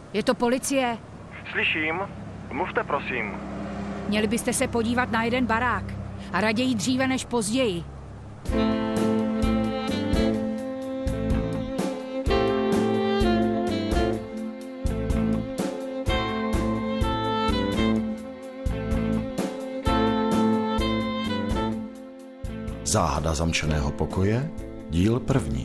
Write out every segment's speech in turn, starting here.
Je to policie. Slyším. Mluvte, prosím. Měli byste se podívat na jeden barák. A raději dříve než později. Záhada zamčeného pokoje, díl 1.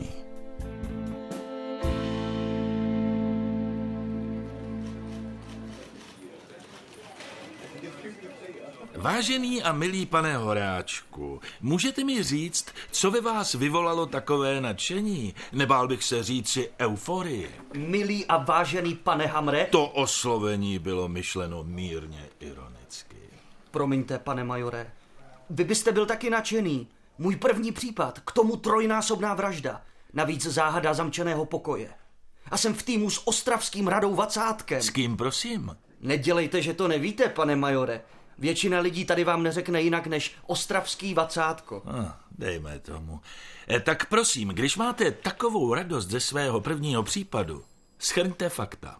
Vážený a milý pane Horáčku, můžete mi říct, co ve vás vyvolalo takové nadšení? Nebál bych se říci euforii. Milý a vážený pane Hamre. To oslovení bylo myšleno mírně ironicky. Promiňte, pane majore. Vy byste byl taky nadšený. Můj první případ, k tomu trojnásobná vražda. Navíc záhada zamčeného pokoje. A jsem v týmu s ostravským Radou Vacátkem. S kým, prosím? Nedělejte, že to nevíte, pane majore. Většina lidí tady vám neřekne jinak než ostravský Vacátko. Dejme tomu. Tak prosím, když máte takovou radost ze svého prvního případu, shrňte fakta.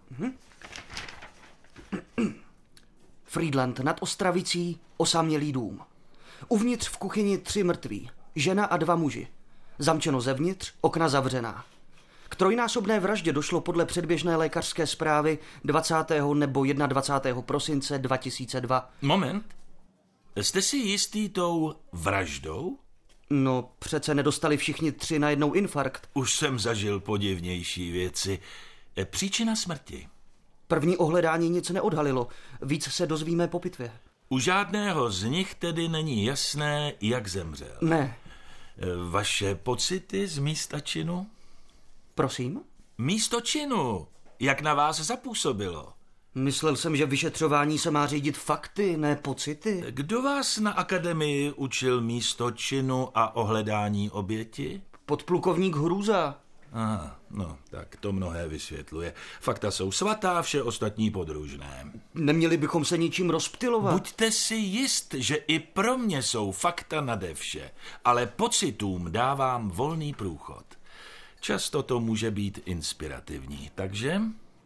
Frýdlant nad Ostravicí, osamělý dům. Uvnitř v kuchyni 3 mrtví, žena a 2 muži. Zamčeno zevnitř, okna zavřená. K trojnásobné vraždě došlo podle předběžné lékařské zprávy 20. nebo 21. prosince 2002. Moment. Jste si jistý tou vraždou? No, přece nedostali všichni 3 najednou infarkt. Už jsem zažil podivnější věci. Příčina smrti? První ohledání nic neodhalilo. Víc se dozvíme po pitvě. U žádného z nich tedy není jasné, jak zemřel. Ne. Vaše pocity z místa činu? Prosím? Místo činu. Jak na vás zapůsobilo? Myslel jsem, že vyšetřování se má řídit fakty, ne pocity. Kdo vás na akademii učil místo činu a ohledání oběti? Podplukovník Hrůza. Aha, no, tak to mnohé vysvětluje. Fakta jsou svatá, vše ostatní podružné. Neměli bychom se ničím rozptylovat. Buďte si jist, že i pro mě jsou fakta nade vše, ale pocitům dávám volný průchod. Často to může být inspirativní, takže...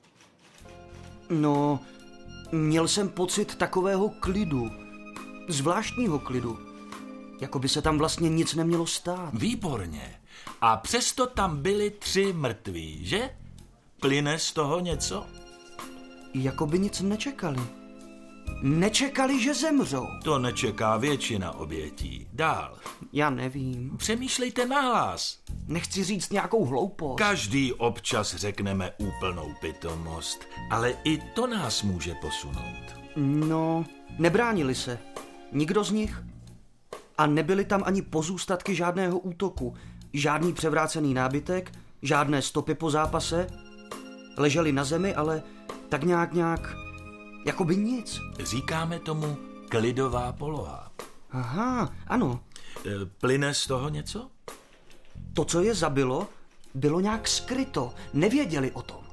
No, měl jsem pocit takového klidu. Zvláštního klidu. Jako by se tam vlastně nic nemělo stát. Výborně. A přesto tam byli 3 mrtví, že? Plyne z toho něco? Jako by nic nečekali. Nečekali, že zemřou. To nečeká většina obětí. Dál. Já nevím. Přemýšlejte nahlas. Nechci říct nějakou hloupost. Každý občas řekneme úplnou pitomost, ale i to nás může posunout. No, nebránili se. Nikdo z nich. A nebyly tam ani pozůstatky žádného útoku. Žádný převrácený nábytek, žádné stopy po zápase. Leželi na zemi, ale tak nějak, jakoby nic. Říkáme tomu klidová poloha. Aha, ano. Plyne z toho něco? To, co je zabilo, bylo nějak skryto. Nevěděli o tom.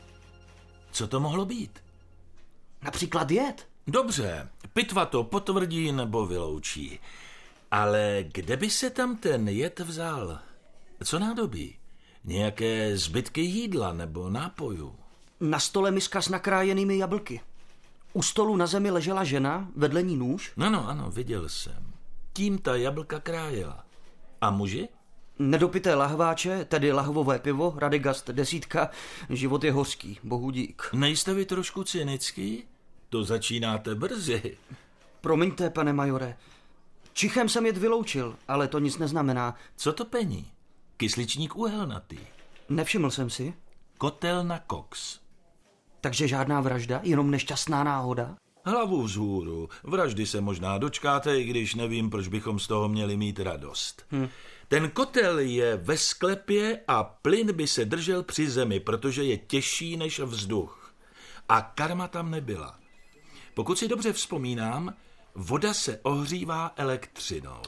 Co to mohlo být? Například jed. Dobře, pitva to potvrdí nebo vyloučí. Ale kde by se tam ten jed vzal? Co nádobí? Nějaké zbytky jídla nebo nápojů? Na stole miska s nakrájenými jablky. U stolu na zemi ležela žena, vedle ní nůž. Ano, viděl jsem. Tím ta jablka krájela. A muži? Nedopité lahváče, tedy lahvové pivo, Radegast 10, život je hořký, bohu dík. Nejste vy trošku cynický? To začínáte brzy. Promiňte, pane majore. Čichem jsem jed vyloučil, ale to nic neznamená. Co to pení? Kysličník uhelnatý. Nevšiml jsem si. Kotel na koks. Takže žádná vražda, jenom nešťastná náhoda? Hlavu vzhůru. Vraždy se možná dočkáte, i když nevím, proč bychom z toho měli mít radost. Ten kotel je ve sklepě a plyn by se držel při zemi, protože je těžší než vzduch. A karma tam nebyla. Pokud si dobře vzpomínám, voda se ohřívá elektřinou.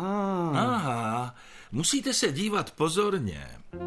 Aha, musíte se dívat pozorně.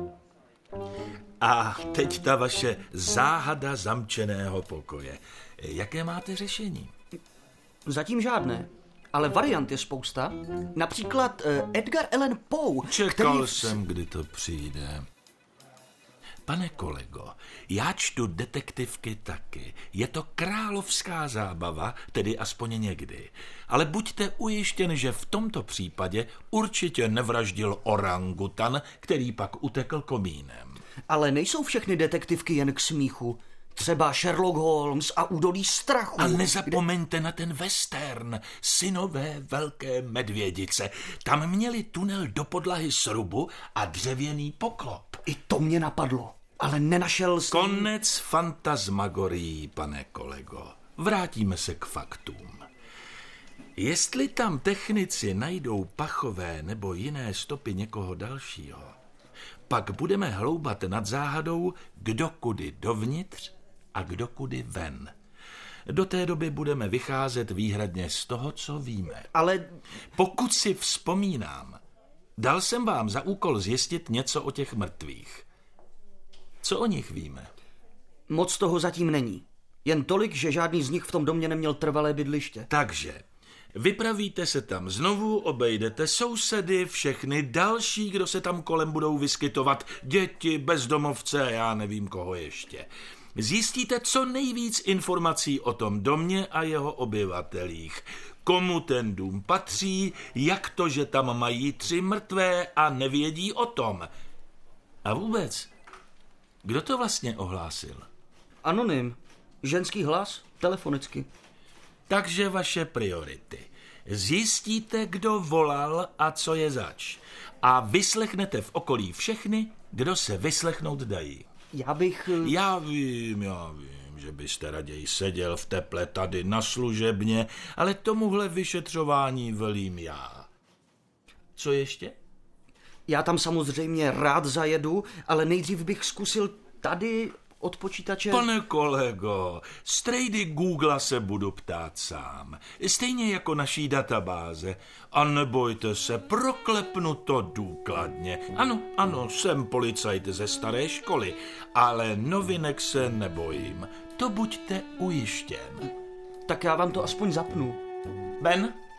A teď ta vaše záhada zamčeného pokoje. Jaké máte řešení? Zatím žádné, ale variant je spousta. Například Edgar Allan Poe. Čekal jsem, kdy to přijde. Pane kolego, já čtu detektivky taky. Je to královská zábava, tedy aspoň někdy. Ale buďte ujištěn, že v tomto případě určitě nevraždil orangutan, který pak utekl komínem. Ale nejsou všechny detektivky jen k smíchu. Třeba Sherlock Holmes a Údolí strachu. A nezapomeňte na ten western, Synové velké medvědice. Tam měli tunel do podlahy srubu a dřevěný poklop. I to mě napadlo, ale nenašel jsem... Konec fantasmagorií, pane kolego. Vrátíme se k faktům. Jestli tam technici najdou pachové nebo jiné stopy někoho dalšího, pak budeme hloubat nad záhadou, kdo kudy dovnitř a kdo kudy ven. Do té doby budeme vycházet výhradně z toho, co víme. Ale... Pokud si vzpomínám, dal jsem vám za úkol zjistit něco o těch mrtvých. Co o nich víme? Moc toho zatím není. Jen tolik, že žádný z nich v tom domě neměl trvalé bydliště. Takže vypravíte se tam znovu, obejdete sousedy, všechny další, kdo se tam kolem budou vyskytovat, děti, bezdomovce, já nevím koho ještě. Zjistíte co nejvíc informací o tom domě a jeho obyvatelích. Komu ten dům patří, jak to, že tam mají 3 mrtvé a nevědí o tom. A vůbec, kdo to vlastně ohlásil? Anonym. Ženský hlas, telefonicky. Takže vaše priority. Zjistíte, kdo volal a co je zač. A vyslechnete v okolí všechny, kdo se vyslechnout dají. Já vím, že byste raději seděl v teple tady na služebně, ale tomuhle vyšetřování velím já. Co ještě? Já tam samozřejmě rád zajedu, ale nejdřív bych zkusil tady od počítače... Pane kolego, z trejdy Googla se budu ptát sám. Stejně jako naší databáze. A nebojte se, proklepnu to důkladně. Ano, jsem policajt ze staré školy, ale novinek se nebojím. To buďte ujištěn. Tak já vám to aspoň zapnu. Ben?